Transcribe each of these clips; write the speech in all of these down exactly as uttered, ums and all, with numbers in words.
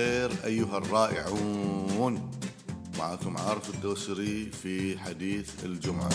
الخير أيها الرائعون، معكم عارف الدوسري في حديث الجمعة.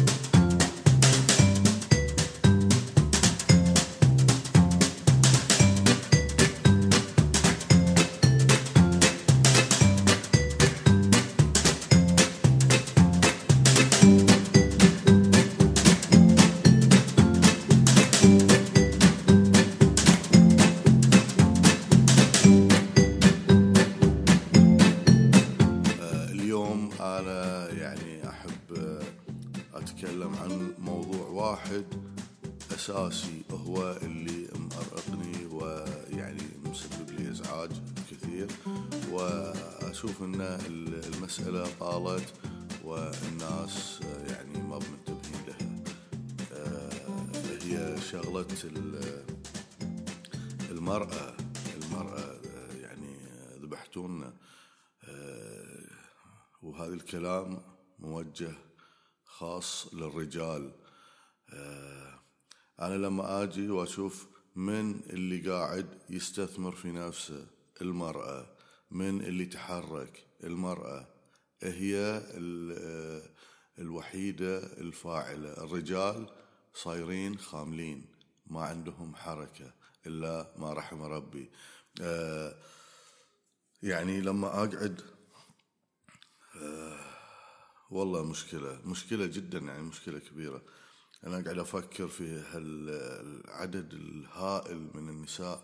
أنا يعني أحب أتكلم عن موضوع واحد أساسي، هو اللي مأرقني ويعني مسبب لي إزعاج كثير، وأشوف أن المسألة طالت والناس يعني ما منتبهين لها. هي شغلة المرأة المرأة يعني ذبحتونا، وهذا الكلام موجه خاص للرجال. أنا لما أجي وأشوف من اللي قاعد يستثمر في نفسه، المرأة، من اللي تحرك، المرأة هي الوحيدة الفاعلة. الرجال صايرين خاملين، ما عندهم حركة إلا ما رحم ربي. يعني لما أقعد آه والله مشكلة مشكلة جدا، يعني مشكلة كبيرة. أنا قاعد أفكر في هالعدد الهائل من النساء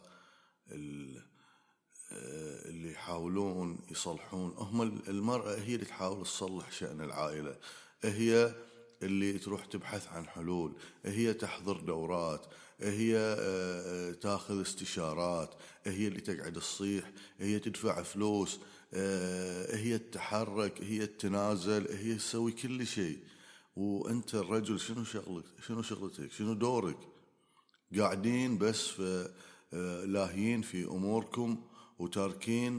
اللي يحاولون يصلحون. هم المرأة هي اللي تحاول تصلح شأن العائلة، هي اللي تروح تبحث عن حلول، هي تحضر دورات، هي تاخذ استشارات، هي اللي تقعد تصيح، هي تدفع فلوس، هي تتحرك، هي تتنازل، هي تسوي كل شيء. وانت الرجل شنو شغلك؟ شنو شغلتك؟ شنو دورك؟ قاعدين بس في لاهيين في اموركم، وتاركين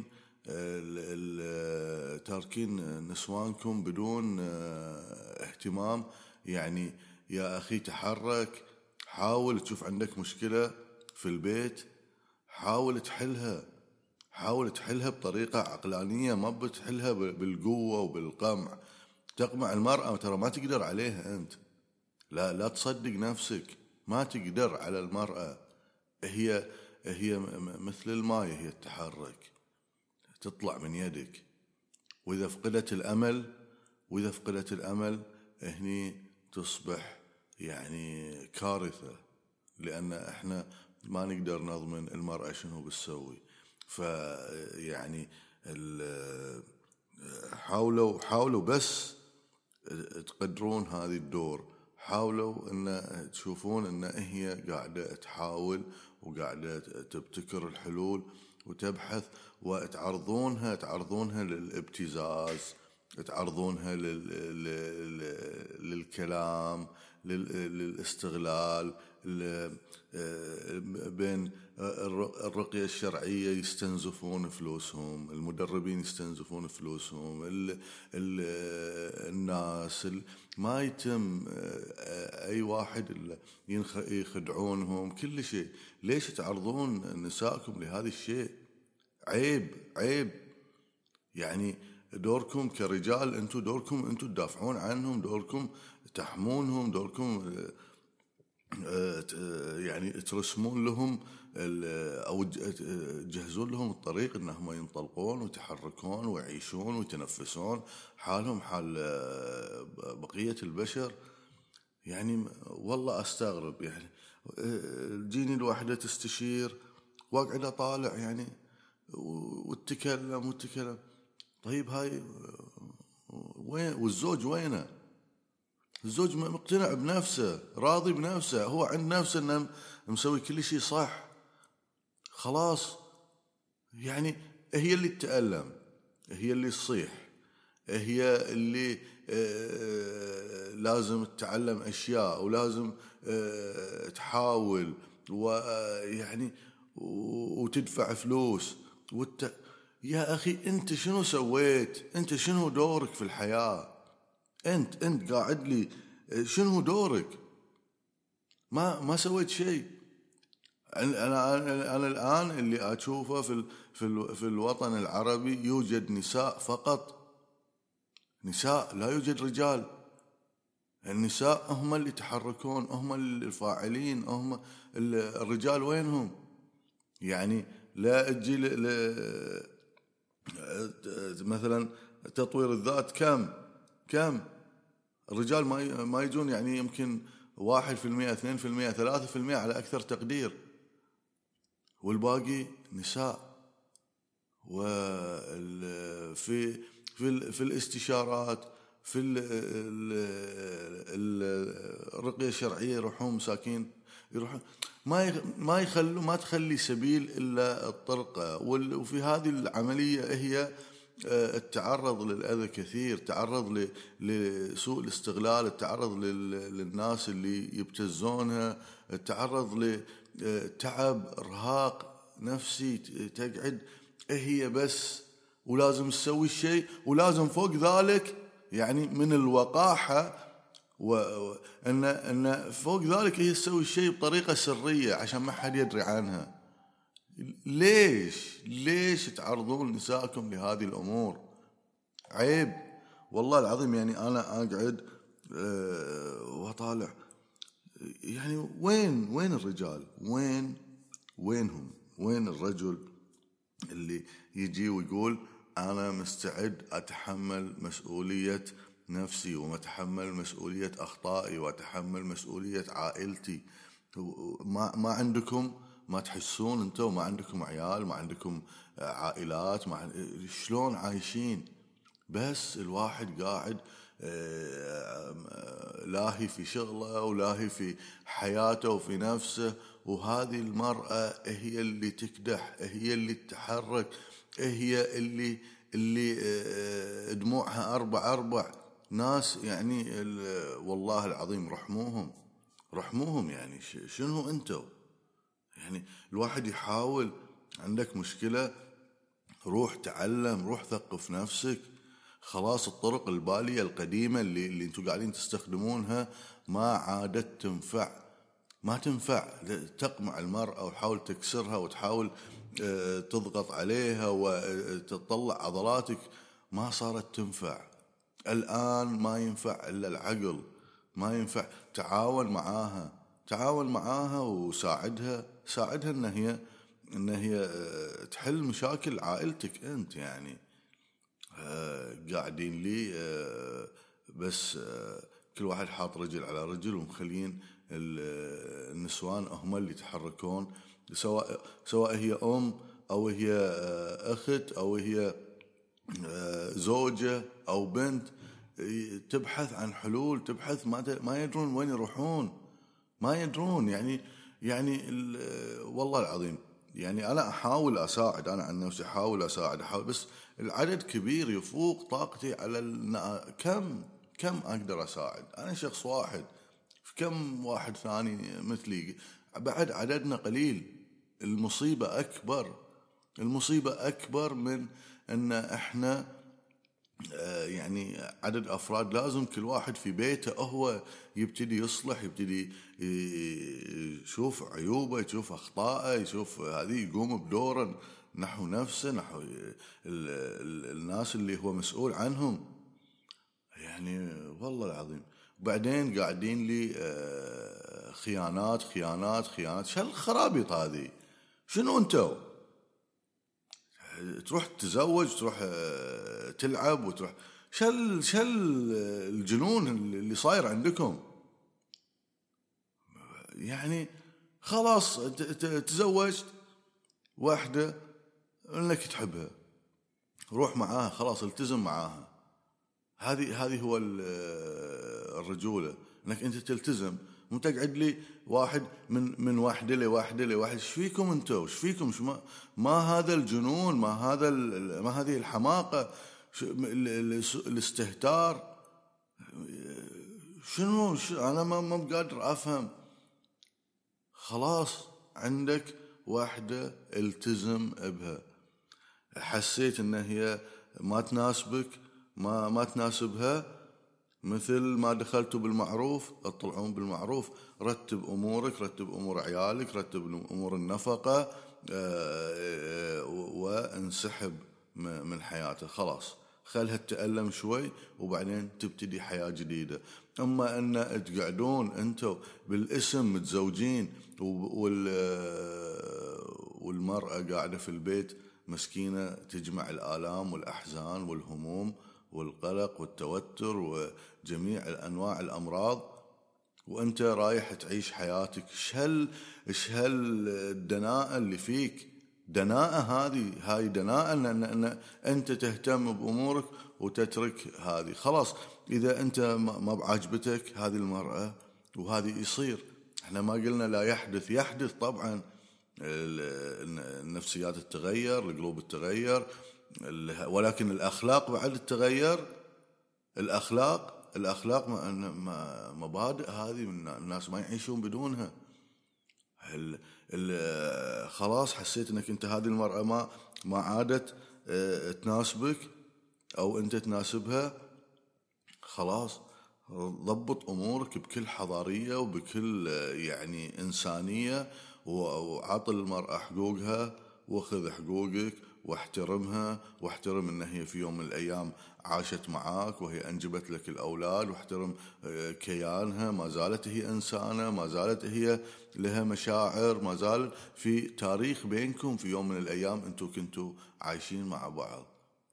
تاركين نسوانكم بدون اهتمام. يعني يا اخي تحرك، حاول تشوف عندك مشكلة في البيت، حاول تحلها حاول تحلها بطريقة عقلانية، ما بتحلها بالقوة وبالقمع. تقمع المرأة ترى ما تقدر عليها أنت، لا لا تصدق نفسك، ما تقدر على المرأة. هي هي مثل الماء، هي تتحرك تطلع من يدك، وإذا فقدت الأمل وإذا فقدت الأمل هني تصبح يعني كارثة، لأن إحنا ما نقدر نضمن المرأة شنو بتسوي. فيعني حاولوا حاولوا بس تقدرون هذه الدور، حاولوا ان تشوفون ان هي قاعدة تحاول وقاعدة تبتكر الحلول وتبحث، وتعرضونها تعرضونها للابتزاز، تعرضونها للكلام، للاستغلال. بين الرقية الشرعية يستنزفون فلوسهم، المدربين يستنزفون فلوسهم، الناس ما يتم أي واحد يخدعونهم كل شيء. ليش تعرضون نسائكم لهذا الشيء؟ عيب عيب. يعني دوركم كرجال، انتم دوركم انتم تدافعون عنهم، دوركم تحمونهم، دوركم يعني ترسمون لهم أو تجهزون لهم الطريق إنهم ينطلقون ويتحركون ويعيشون ويتنفسون حالهم حال بقية البشر. يعني والله أستغرب، يعني تجيني الواحدة تستشير واقعد أطالع يعني وتتكلم وتتكلم. طيب هاي وين؟ والزوج وينه؟ الزوج مقتنع بنفسه، راضي بنفسه، هو عند نفسه انه مسوي كل شيء صح، خلاص. يعني هي اللي تتألم، هي اللي تصيح، هي اللي آه لازم تتعلم اشياء، ولازم آه تحاول، ويعني وتدفع فلوس وت... يا اخي انت شنو سويت؟ انت شنو دورك في الحياة؟ انت انت قاعد لي شنو دورك؟ ما ما سويت شيء. انا انا انا الان اللي اشوفه في ال في ال في الوطن العربي يوجد نساء فقط، نساء، لا يوجد رجال. النساء هم اللي يتحركون، هم الفاعلين، هم الرجال وينهم؟ يعني لا تجي مثلا تطوير الذات، كم كم الرجال ما ما يجون، يعني يمكن واحد في المئة، اثنين في المئة، ثلاثة في المئة على أكثر تقدير، والباقي نساء. وفي في في الاستشارات، في الرقية الشرعية يروحون مساكين، يروحون ما ما يخلوا ما تخلي سبيل إلا الطرقة. وفي هذه العملية هي التعرض للأذى كثير، تعرض لسوء الاستغلال، التعرض للناس اللي يبتزونها، التعرض لتعب إرهاق نفسي، تقعد هي بس ولازم تسوي الشيء، ولازم فوق ذلك يعني من الوقاحة وأن أن فوق ذلك هي تسوي الشيء بطريقة سرية عشان ما حد يدري عنها. ليش ليش تعرضون نسائكم لهذه الأمور؟ عيب والله العظيم. يعني أنا أقعد أه وأطالع، يعني وين وين الرجال؟ وين وينهم؟ وين الرجل اللي يجي ويقول أنا مستعد أتحمل مسؤولية نفسي، ومتحمل مسؤولية أخطائي، وأتحمل مسؤولية عائلتي؟ ما ما عندكم؟ ما تحسون أنتم ما عندكم عيال؟ ما عندكم عائلات؟ ما شلون عايشين؟ بس الواحد قاعد لاهي في شغله ولاهي في حياته وفي نفسه. وهذه المرأة هي اللي تكدح، هي اللي تتحرك، هي اللي اللي دموعها أربع أربع ناس. يعني والله العظيم رحموهم رحموهم. يعني شنو أنتوا؟ يعني الواحد يحاول، عندك مشكلة روح تعلم، روح ثقف نفسك. خلاص الطرق البالية القديمة اللي, اللي انتوا قاعدين تستخدمونها ما عادت تنفع، ما تنفع. تقمع المرأة وتحاول تكسرها وتحاول تضغط عليها وتطلع عضلاتك، ما صارت تنفع. الآن ما ينفع إلا العقل، ما ينفع. تعاون معاها، تعاون معاها وساعدها، ساعدها ان هي ان هي تحل مشاكل عائلتك انت. يعني قاعدين لي بس كل واحد حاط رجل على رجل، ومخلين النسوان هم اللي يتحركون، سواء سواء هي أم أو هي أخت أو هي زوجة أو بنت، تبحث عن حلول، تبحث ما ما يدرون وين يروحون، ما يدرون. يعني يعني والله العظيم يعني أنا أحاول أساعد، أنا عن نفسي أحاول أساعد أحاول بس العدد كبير يفوق طاقتي على النا... كم كم أقدر أساعد؟ أنا شخص واحد، كم واحد ثاني مثلي؟ بعد عددنا قليل. المصيبة أكبر، المصيبة أكبر من أن إحنا يعني عدد أفراد. لازم كل واحد في بيته هو يبتدي يصلح، يبتدي يشوف عيوبه، يشوف أخطائه، يشوف هذه، يقوم بدوره نحو نفسه، نحو الناس اللي هو مسؤول عنهم. يعني والله العظيم بعدين قاعدين لي خيانات خيانات خيانات. شو الخرابيط هذه؟ شنو انتو؟ تروح تتزوج، تروح تلعب، وتروح شل شل الجنون اللي صاير عندكم. يعني خلاص تزوجت واحدة انك تحبها، روح معاها، خلاص التزم معاها. هذه هذه هو الرجولة، انك انت تلتزم. وتقعد لي واحد من من واحدة لواحدة لواحد. ايش فيكم انتوا؟ ايش فيكم؟ شو ما, ما هذا الجنون؟ ما هذا ما هذه الحماقة؟ الاستهتار؟ شنو, شنو انا ما ما بقادر افهم. خلاص عندك واحدة التزم بها. حسيت ان هي ما تناسبك، ما ما تناسبها، مثل ما دخلتوا بالمعروف اطلعون بالمعروف. رتب أمورك، رتب أمور عيالك، رتب أمور النفقة، وانسحب من حياته. خلاص خلها تتألم شوي وبعدين تبتدي حياة جديدة. أما أن تقعدون أنتوا بالاسم متزوجين والمرأة قاعدة في البيت مسكينة تجمع الآلام والأحزان والهموم والقلق والتوتر وجميع أنواع الأمراض، وأنت رايح تعيش حياتك. شهل شهل الدناءة اللي فيك، دناءة هذه هاي دناءة أن, أن, أن أنت تهتم بأمورك وتترك هذه. خلاص إذا أنت ما بعجبتك هذه المرأة وهذه يصير، احنا ما قلنا لا يحدث، يحدث طبعا. النفسيات تتغير، القلوب تتغير، ولكن الأخلاق بعد تتغير. الأخلاق الأخلاق مبادئ هذه الناس ما يعيشون بدونها. ال ال خلاص حسيت انك انت هذه المرأة ما ما عادت اه تناسبك او انت تناسبها، خلاص ضبط امورك بكل حضارية وبكل يعني انسانية، وعطي المرأة حقوقها واخذ حقوقك واحترمها، واحترم ان هي في يوم من الايام عاشت معاك وهي انجبت لك الاولاد، واحترم كيانها، ما زالت هي انسانة، ما زالت هي لها مشاعر، ما زال في تاريخ بينكم، في يوم من الايام انتم كنتوا عايشين مع بعض.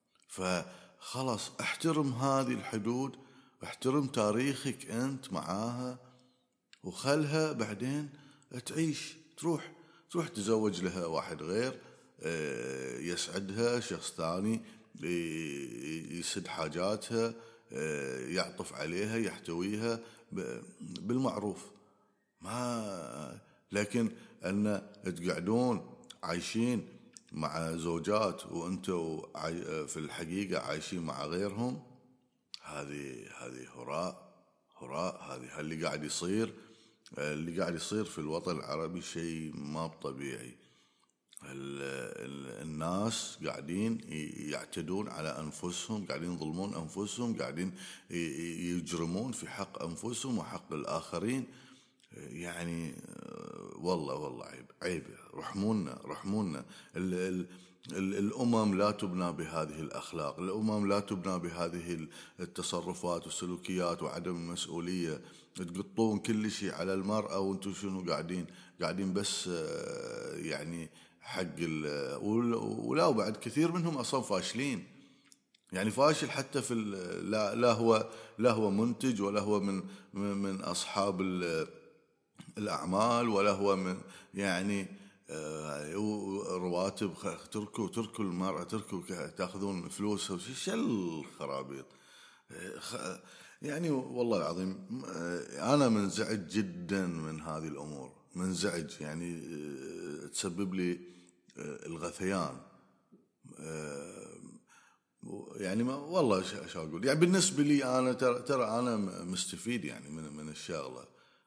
فخلاص احترم هذه الحدود، احترم تاريخك انت معاها، وخلها بعدين تعيش، تروح تروح تزوج لها واحد غير يسعدها، شخص ثاني يسد حاجاتها، يعطف عليها، يحتويها بالمعروف. ما لكن أن تقعدون عايشين مع زوجات وأنتوا في الحقيقة عايشين مع غيرهم، هذه هذه هراء هراء. هذه اللي قاعد يصير اللي قاعد يصير في الوطن العربي شيء ما طبيعي. الناس قاعدين يعتدون على أنفسهم، قاعدين يظلمون أنفسهم، قاعدين يجرمون في حق أنفسهم وحق الآخرين. يعني والله والله عيب عيب. رحمونا رحمونا. الأمم لا تبنى بهذه الأخلاق، الأمم لا تبنى بهذه التصرفات والسلوكيات وعدم المسؤولية. تقطون كل شيء على المرأة وانتم شنو قاعدين قاعدين بس يعني حق ولا وبعد كثير منهم أصلا فاشلين. يعني فاشل حتى في لا لا هو لا هو منتج، ولا هو من من أصحاب الأعمال، ولا هو من يعني رواتب. تركوا تركوا المرأة، تركوا تأخذون فلوس، شو الخرابيط يعني. والله العظيم أنا منزعج جدا من هذه الأمور، منزعج يعني تسبب لي الغثيان. يعني ما والله شو أقول، يعني بالنسبة لي أنا ترى ترى أنا مستفيد يعني من من الشغلة،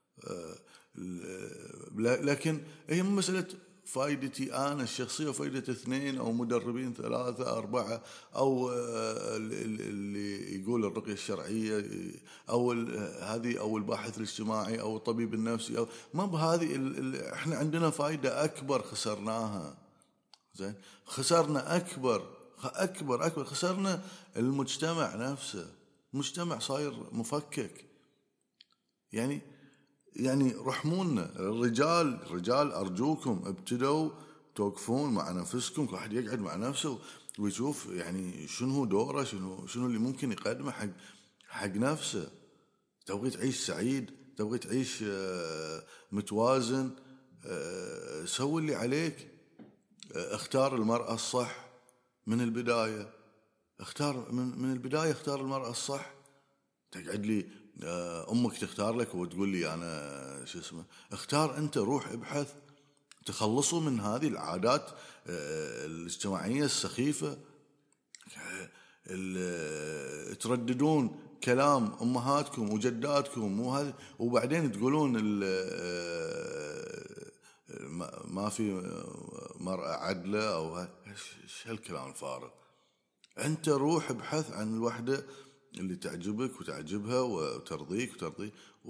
لكن هي مسألة فائدتي أنا الشخصية وفائدة اثنين أو مدربين ثلاثة أربعة، أو اللي يقول الرقية الشرعية، أو هذه أو الباحث الاجتماعي أو الطبيب النفسي، أو ما بهذه. إحنا عندنا فائدة أكبر خسرناها. زين، خسرنا أكبر أكبر أكبر خسرنا المجتمع نفسه. المجتمع صاير مفكك. يعني يعني رحمونا الرجال الرجال أرجوكم ابتدوا توقفون مع نفسكم، كل واحد يقعد مع نفسه ويشوف يعني شنو دوره، شنو شنو اللي ممكن يقدمه حق حق نفسه. تبغي تعيش سعيد، تبغي تعيش متوازن، سوي اللي عليك. اختار المرأة الصح من البداية، اختار من من البداية اختار المرأة الصح. تقعد لي أمك تختار لك وتقول لي أنا شو اسمه؟ اختار أنت، روح ابحث، تخلصوا من هذه العادات الاجتماعية السخيفة. ترددون كلام أمهاتكم وجداتكم وهذا، وبعدين تقولون ما في مرأة عدلة أو ايش هالكلام الفارغ. أنت روح ابحث عن الوحدة اللي تعجبك وتعجبها وترضيك وترضي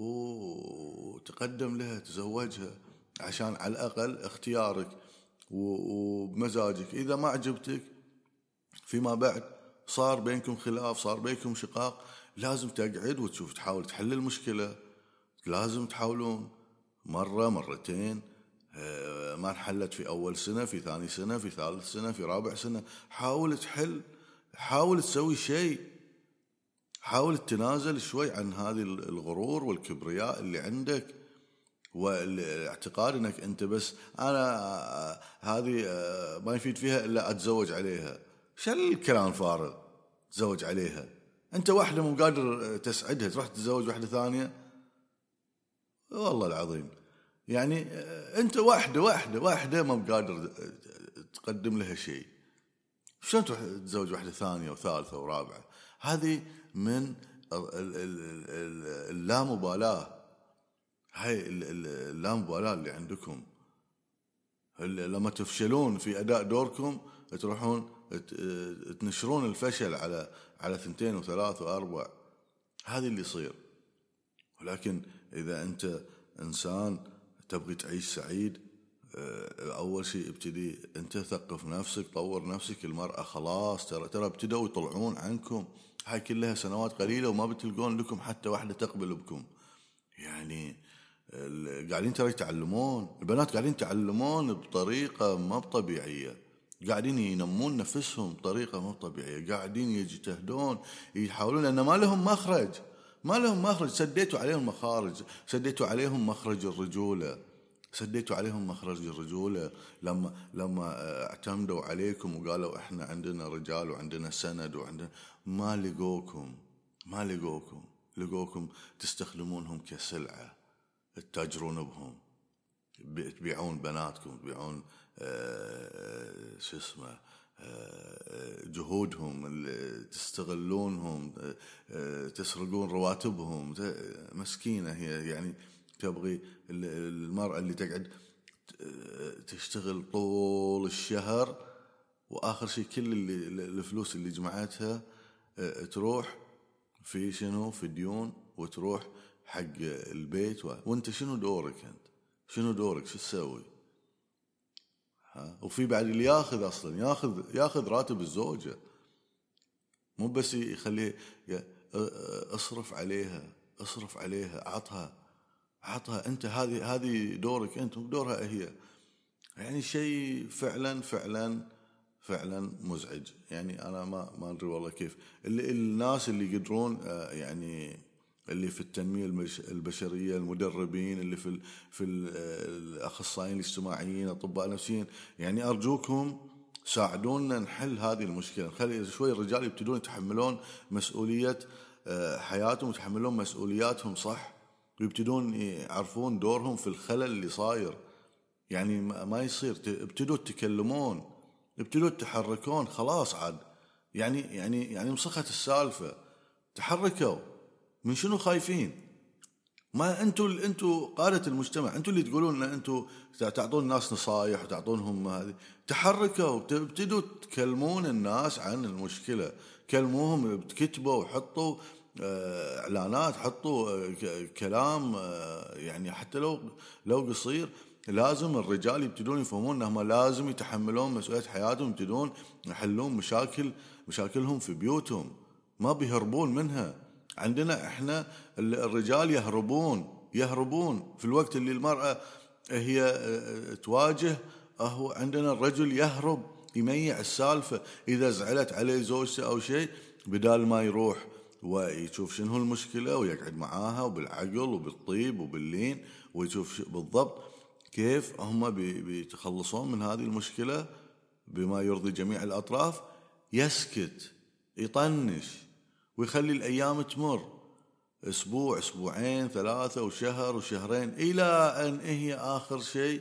وتقدم لها تزوجها، عشان على الأقل اختيارك وبمزاجك. إذا ما عجبتك فيما بعد صار بينكم خلاف، صار بينكم شقاق، لازم تقعد وتشوف تحاول تحل المشكلة. لازم تحاولون مرة مرتين، ما انحلت في أول سنة، في ثاني سنة، في ثالث سنة، في رابع سنة، حاول تحل، حاول تسوي شيء، حاول تتنازل شوي عن هذه الغرور والكبرياء اللي عندك، والاعتقاد انك انت بس انا هذه ما يفيد فيها الا اتزوج عليها. شو الكلام فارغ؟ تزوج عليها؟ انت واحدة مو قادر تسعدها تروح تتزوج واحدة ثانية؟ والله العظيم يعني انت واحدة واحدة واحدة ما بقادر تقدم لها شيء، شلون تروح تتزوج واحدة ثانية وثالثة ورابعة؟ هذه من اللامبالاة، هاي اللامبالاة اللي عندكم. لما تفشلون في أداء دوركم تروحون تنشرون الفشل على على ثنتين وثلاث وأربع، هذه اللي يصير. ولكن إذا أنت إنسان تبغي تعيش سعيد، أول شيء ابتدي أنت ثقف نفسك، طور نفسك. المرأة خلاص ترى ترى ابتدوا يطلعون عنكم، هاي كلها سنوات قليلة وما بتلقون لكم حتى واحدة تقبل بكم. يعني قاعدين ترى يتعلمون، البنات قاعدين يتعلمون بطريقة ما طبيعية، قاعدين ينمون نفسهم بطريقة ما طبيعية، قاعدين يجتهدون يحاولون، لأن ما لهم مخرج، ما لهم مخرج. سديتوا عليهم مخارج، سديتوا عليهم مخرج الرجولة، سديتوا عليهم مخرج الرجولة لما لما اعتمدوا عليكم وقالوا احنا عندنا رجال وعندنا سند وعندنا، ما لقوكم ما لقوكم لقوكم تستخدمونهم كسلعة، تتاجرون بهم، تبيعون بناتكم، تبيعون آه شو اسمه آه جهودهم، تستغلونهم، آه تسرقون رواتبهم. مسكينة هي، يعني تبغي المرأة اللي تقعد تشتغل طول الشهر وآخر شيء كل اللي الفلوس اللي جمعتها تروح في شنو؟ في ديون، وتروح حق البيت و... وانت شنو دورك؟ انت شنو دورك؟ شو تسوي؟ ها؟ وفي بعد اللي ياخذ اصلا ياخذ ياخذ راتب الزوجة، مو بس يخليه اصرف عليها، اصرف عليها، اعطها عطها انت، هذه هذه دورك انت، مو دورها هي. يعني شيء فعلا فعلا فعلا مزعج. يعني انا ما ما ادري والله كيف اللي الناس اللي يقدرون يعني اللي في التنميه البشريه، المدربين اللي في ال في ال الاخصائيين الاجتماعيين، اطباء نفسيين، يعني ارجوكم ساعدونا نحل هذه المشكله، نخلي شوي الرجال يبتدون يتحملون مسؤوليه حياتهم ويتحملون مسؤولياتهم صح، ويبتدون يعرفون دورهم في الخلل اللي صاير. يعني ما يصير ابتدوا تتكلمون، ابتدوا تتحركون، خلاص عاد يعني يعني يعني مسخت السالفة، تحركوا. من شنو خايفين؟ ما انتوا انتوا قادة المجتمع، انتوا اللي تقولون ان انتوا تعطون الناس نصايح وتعطونهم هذه. تحركوا، ابتدوا تكلمون الناس عن المشكلة، كلموهم، كتبوا وحطوا اعلانات، حطوا كلام يعني حتى لو لو قصير. لازم الرجال يبتدون يفهمون انهم لازم يتحملون مسؤولية حياتهم، يبتدون يحلون مشاكل مشاكلهم في بيوتهم، ما بيهربون منها. عندنا احنا الرجال يهربون يهربون في الوقت اللي المرأة هي تواجه، هو عندنا الرجل يهرب يميع السالفة. إذا زعلت عليه زوجته أو شيء، بدال ما يروح ويشوف شنو المشكلة ويقعد معاها وبالعقل وبالطيب وباللين ويشوف بالضبط كيف هم بيتخلصون من هذه المشكلة بما يرضي جميع الأطراف، يسكت، يطنش ويخلي الأيام تمر، أسبوع، أسبوعين، ثلاثة، وشهر وشهرين، إلى أن هي آخر شيء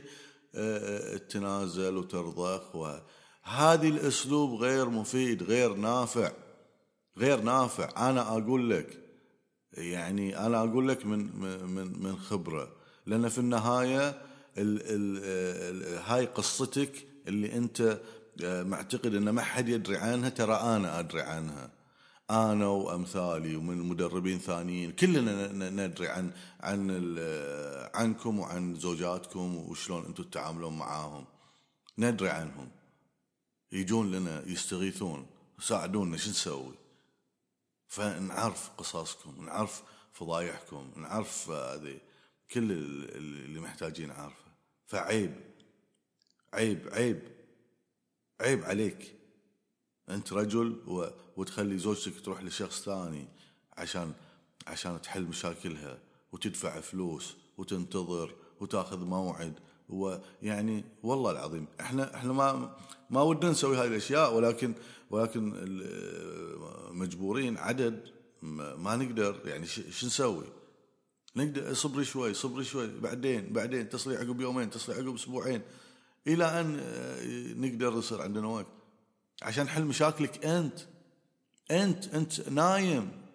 تنازل وترضخ. وهذه الأسلوب غير مفيد، غير نافع، غير نافع. أنا أقول لك، يعني أنا أقول لك من من من خبرة، لأن في النهاية ال ال ال هاي قصتك اللي أنت معتقد أن ما حد يدري عنها، ترى أنا أدري عنها. أنا وأمثالي ومن مدربين ثانيين كلنا ندري عن عن عنكم وعن زوجاتكم وشلون أنتم تتعاملون معاهم، ندري عنهم، يجون لنا يستغيثون يساعدونا، شو نسوي؟ فنعرف قصصكم، نعرف فضايحكم، نعرف هذه كل اللي محتاجين نعرفه. فعيب عيب عيب عيب عليك أنت رجل و... وتخلي زوجتك تروح لشخص ثاني عشان عشان تحل مشاكلها، وتدفع فلوس وتنتظر وتاخذ موعد. ويعني والله العظيم احنا احنا ما ما ودنا نسوي هذه الاشياء، ولكن ولكن مجبورين، عدد ما نقدر. يعني شو نسوي؟ نقدر صبري شوي صبري شوي بعدين بعدين تصلي عقب يومين، تصلي عقب اسبوعين، الى ان نقدر يصير عندنا وقت عشان حل مشاكلك. انت انت انت نايم.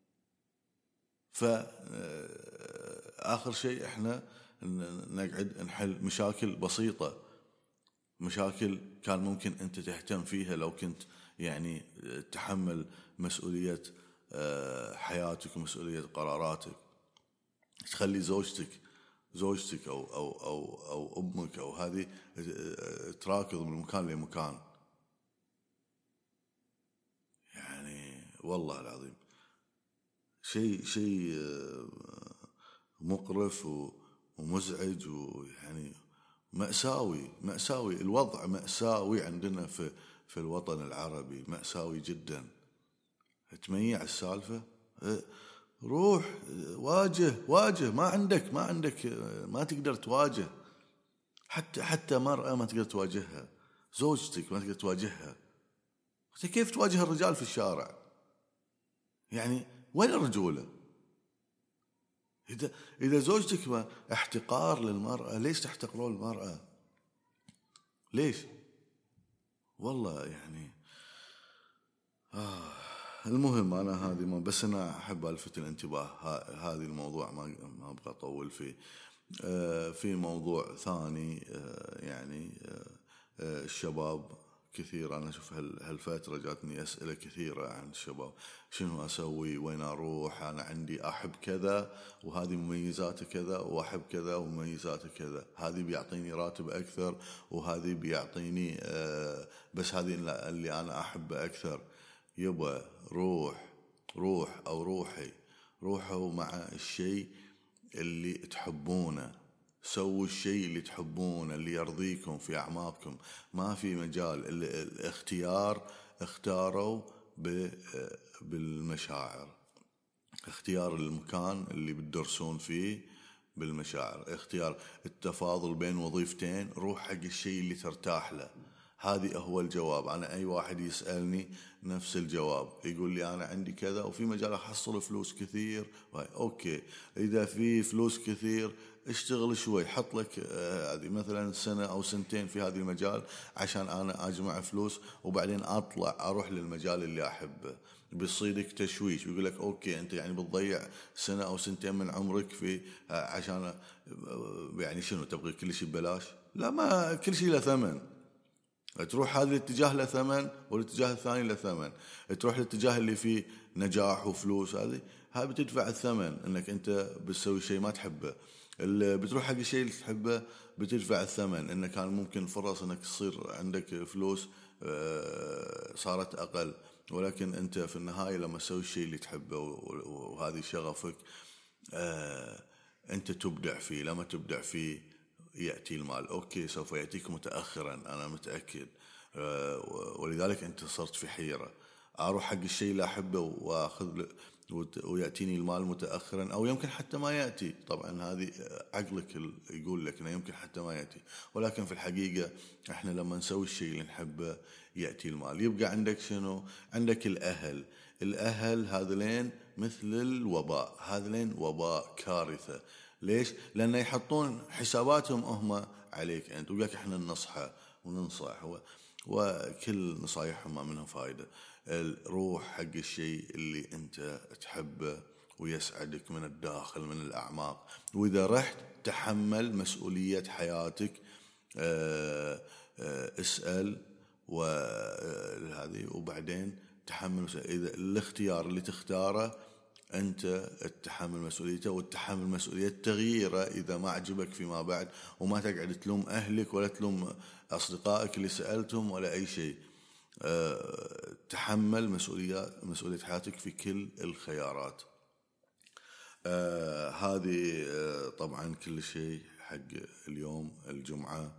فآخر شيء احنا نقعد نحل مشاكل بسيطة، مشاكل كان ممكن انت تهتم فيها لو كنت يعني تحمل مسؤولية حياتك ومسؤولية قراراتك. تخلي زوجتك زوجتك او او او او امك او هذه تراكض من مكان لمكان. يعني والله العظيم شيء شيء مقرف ومزعج، ويعني مأساوي مأساوي. الوضع مأساوي عندنا في في الوطن العربي، مأساوي جدا. تميع السالفة، روح واجه واجه. ما عندك ما عندك ما تقدر تواجه. حتى حتى مرأة ما تقدر تواجهها، زوجتك ما تقدر تواجهها، كيف تواجه الرجال في الشارع؟ يعني وين الرجولة؟ إذا إذا زوجتك ما احتقار للمرأة، ليش تحتقرون المرأة؟ ليش؟ والله يعني آه المهم أنا هذه ما بس أنا أحب ألفت الانتباه. هذه الموضوع ما ما أبغى أطول فيه. آه في موضوع ثاني، آه يعني آه آه الشباب كثير. أنا أشوف هالفترة جاتني أسئلة كثيرة عن الشباب، شنو أسوي، وين أروح، أنا عندي أحب كذا وهذه مميزاته كذا، وأحب كذا ومميزاته كذا، هذه بيعطيني راتب أكثر وهذه بيعطيني آه بس هذه اللي أنا أحبه أكثر. يبا روح روح أو روحي روحوا مع الشيء اللي تحبونه، سووا الشيء اللي تحبونه اللي يرضيكم في أعماقكم. ما في مجال. الاختيار اختاروا بالمشاعر، اختيار المكان اللي بتدرسون فيه بالمشاعر، اختيار التفاضل بين وظيفتين، روح حق الشيء اللي ترتاح له. هذه هو الجواب. أنا أي واحد يسألني نفس الجواب، يقول لي أنا عندي كذا وفي مجال أحصل فلوس كثير، أوكي إذا في فلوس كثير اشتغل شوي، حط لك هذه مثلا سنة أو سنتين في هذا المجال عشان أنا أجمع فلوس، وبعدين أطلع أروح للمجال اللي أحبه. بيصيدك تشويش ويقول لك أوكي أنت يعني بتضيع سنة أو سنتين من عمرك في عشان يعني شنو تبغي كل شيء ببلاش؟ لا، ما كل شيء له ثمن. تروح هذا الاتجاه له ثمن والاتجاه الثاني له ثمن. تروح الاتجاه اللي فيه نجاح وفلوس، هذه هاي بتدفع الثمن انك انت بتسوي شيء ما تحبه. اللي بتروح حق الشيء اللي تحبه بتدفع الثمن انك كان ممكن فرص انك تصير عندك فلوس صارت اقل، ولكن انت في النهاية لما تسوي الشيء اللي تحبه وهذه شغفك انت تبدع فيه. لما تبدع فيه يأتي المال. أوكي سوف يأتيك متأخرا أنا متأكد، ولذلك أنت صرت في حيرة. أروح حق الشيء اللي أحبه وأخذ ويأتيني المال متأخرا، أو يمكن حتى ما يأتي. طبعا هذه عقلك يقول لك إنه يمكن حتى ما يأتي، ولكن في الحقيقة إحنا لما نسوي الشيء اللي نحبه يأتي المال. يبقى عندك شنو؟ عندك الأهل. الأهل هذلين مثل الوباء، هذلين وباء كارثة. ليش؟ لأن يحطون حساباتهم هم عليك أنت، وياك إحنا ننصحه وننصح و... وكل نصايحهم ما منها فائدة. روح حق الشيء اللي أنت تحبه ويسعدك من الداخل من الأعماق، وإذا رحت تحمل مسؤولية حياتك. أه أه اسأل وهذه، وبعدين تحمل إذا الاختيار اللي تختاره أنت تتحمل مسؤوليته، وتتحمل مسؤولية تغييره إذا ما عجبك فيما بعد، وما تقعد تلوم أهلك ولا تلوم أصدقائك اللي سألتهم ولا أي شيء. أه تحمل مسؤولية مسؤولية حياتك في كل الخيارات. أه هذه أه طبعا كل شيء حق اليوم الجمعة.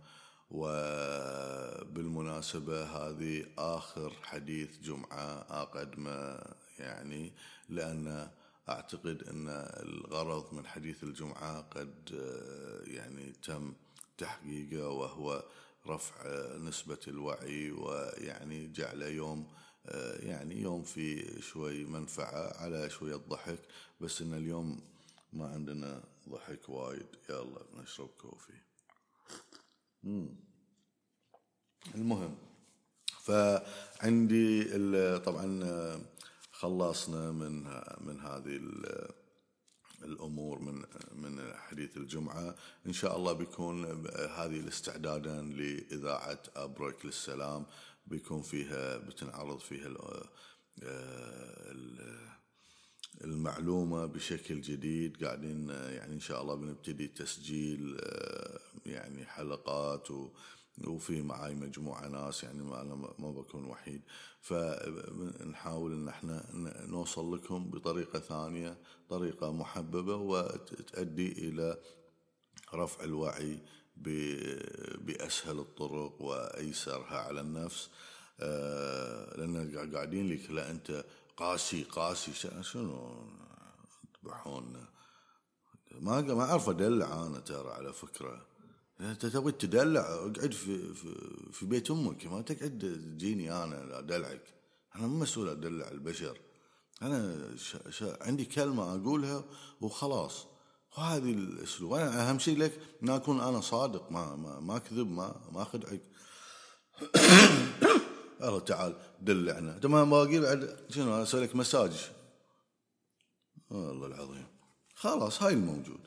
وبالمناسبة هذه آخر حديث جمعة أقدمه، يعني لأن أعتقد أن الغرض من حديث الجمعة قد يعني تم تحقيقه، وهو رفع نسبة الوعي، ويعني جعل يوم يعني يوم فيه شوي منفعة على شوية ضحك. بس إن اليوم ما عندنا ضحك وايد، يلا نشرب كوفي. مم. المهم، فعندي طبعا خلصنا من من هذه الأمور من من حديث الجمعة. إن شاء الله بيكون هذه الاستعدادا لإذاعة أبرك للسلام، بيكون فيها بتنعرض فيها المعلومة بشكل جديد. قاعدين يعني إن شاء الله بنبتدي تسجيل يعني حلقات، و وفي معاي مجموعة ناس، يعني ما أنا ما بكون وحيد. فنحاول إن احنا نوصل لكم بطريقة ثانية، طريقة محببة وتؤدي إلى رفع الوعي بأسهل الطرق وأيسرها على النفس. لأن قاعدين لك لا أنت قاسي قاسي شنو تبحون؟ ما ما أعرف أدلع أنا ترى، على فكرة. انت تبغى تدلع اقعد في, في في بيت امك، ما تقعد تجيني انا ادلعك. انا مو مسؤول ادلع البشر، انا شا شا عندي كلمه اقولها وخلاص. وهذه الاسلوب. انا اهم شيء لك ان اكون انا صادق، ما ما ما اكذب، ما ما اخدعك. الله تعال دلعنا تمام. باقي بعد شنو اسوي لك مساج؟ والله العظيم خلاص هاي الموجود.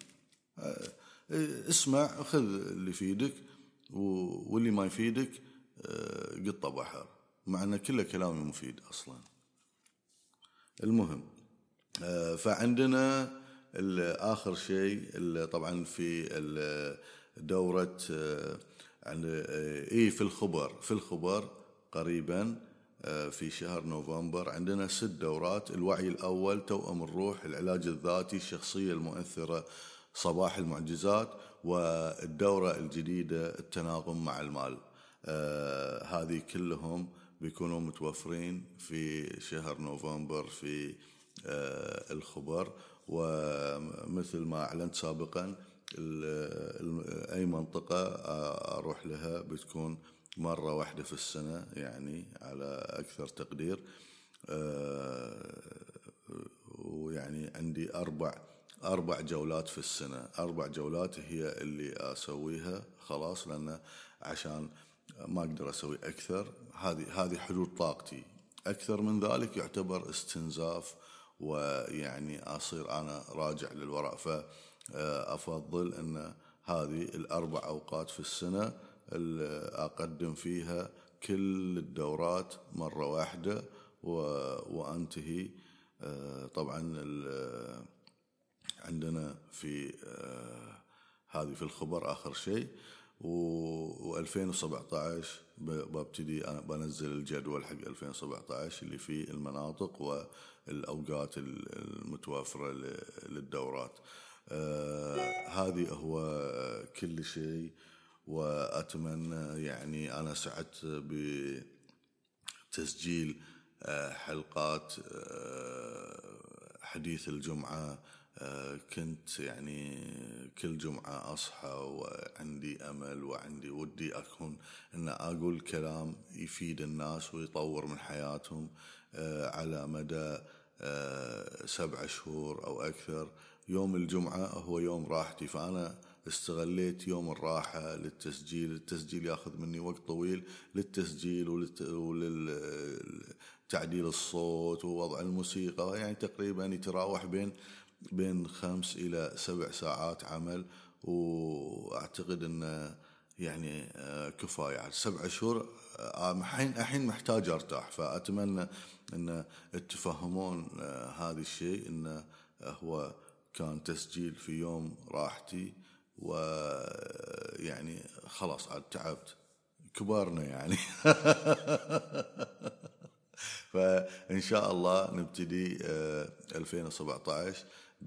اسمع، خذ اللي يفيدك واللي ما يفيدك قطة بحر، مع أن كله كلامي مفيد أصلا. المهم، فعندنا آخر شيء طبعا في دورة عند إيه في الخبر في الخبر قريبا في شهر نوفمبر عندنا ست دورات. الوعي الأول توأم الروح، العلاج الذاتي، الشخصية المؤثرة، صباح المعجزات، والدورة الجديدة التناغم مع المال. آه هذه كلهم بيكونوا متوفرين في شهر نوفمبر في آه الخبر. ومثل ما أعلنت سابقا، أي منطقة أروح لها بتكون مرة واحدة في السنة، يعني على أكثر تقدير. آه ويعني عندي أربع أربع جولات في السنة. أربع جولات هي اللي أسويها خلاص، لأن عشان ما أقدر أسوي أكثر. هذه هذه حدود طاقتي. أكثر من ذلك يعتبر استنزاف، ويعني أصير أنا راجع للوراء. فأفضل أن هذه الأربع أوقات في السنة أقدم فيها كل الدورات مرة واحدة وأنتهي. طبعا عندنا في آه هذه في الخبر آخر شيء. و2017 ببتدي أنا بنزل الجدول حق ألفين وسبعة عشر اللي فيه المناطق والأوقات المتوافرة للدورات. آه هذه هو كل شيء. وأتمنى، يعني أنا سعدت بتسجيل آه حلقات آه حديث الجمعة. كنت يعني كل جمعة أصحى وعندي أمل وعندي ودي أكون أن أقول كلام يفيد الناس ويطور من حياتهم على مدى سبع شهور أو أكثر. يوم الجمعة هو يوم راحتي، فأنا استغليت يوم الراحة للتسجيل. التسجيل ياخذ مني وقت طويل للتسجيل وللتعديل الصوت ووضع الموسيقى، يعني تقريبا يتراوح بين بين خمس إلى سبع ساعات عمل. وأعتقد أن يعني كفاية يعني سبع شهور. الحين الحين محتاج ارتاح، فاتمنى ان تتفهمون هذا الشيء، انه هو كان تسجيل في يوم راحتي، ويعني خلاص عاد تعبت، كبرنا يعني. فإن شاء الله نبتدي ألفين وسبعة عشر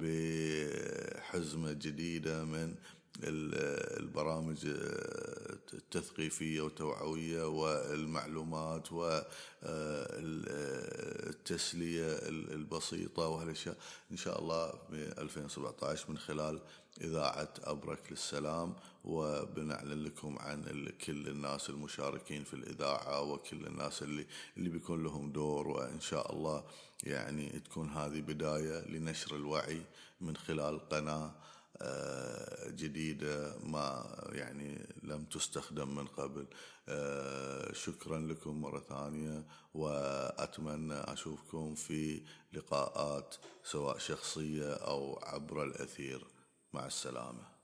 بحزمة جديدة من البرامج التثقيفية والتوعوية والمعلومات والتسلية البسيطة وهالأشياء إن شاء الله ب ألفين وسبعة عشر من خلال إذاعة أبرك للسلام. وبنعلن لكم عن كل الناس المشاركين في الإذاعة وكل الناس اللي اللي بيكون لهم دور، وإن شاء الله يعني تكون هذه بداية لنشر الوعي من خلال قناة جديدة ما يعني لم تستخدم من قبل. شكرا لكم مرة ثانية، وأتمنى أشوفكم في لقاءات سواء شخصية أو عبر الأثير. مع السلامة.